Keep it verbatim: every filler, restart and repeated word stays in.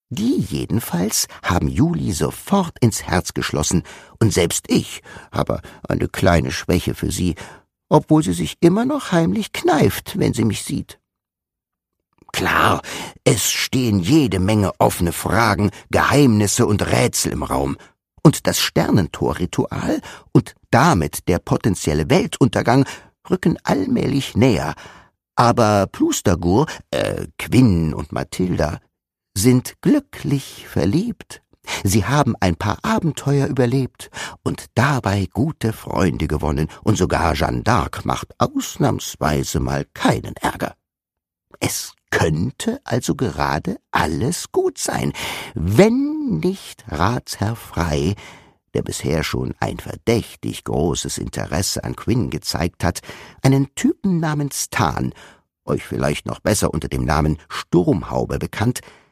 Die jedenfalls haben Juli sofort ins Herz geschlossen, und selbst ich habe eine kleine Schwäche für sie, obwohl sie sich immer noch heimlich kneift, wenn sie mich sieht. Klar, es stehen jede Menge offene Fragen, Geheimnisse und Rätsel im Raum, und das Sternentor-Ritual und damit der potenzielle Weltuntergang rücken allmählich näher, aber Plustergur, äh, Quinn und Mathilda sind glücklich verliebt. Sie haben ein paar Abenteuer überlebt und dabei gute Freunde gewonnen, und sogar Jeanne d'Arc macht ausnahmsweise mal keinen Ärger. Es könnte also gerade alles gut sein, wenn nicht Ratsherr Frey, der bisher schon ein verdächtig großes Interesse an Quinn gezeigt hat, einen Typen namens Tan, euch vielleicht noch besser unter dem Namen Sturmhaube bekannt,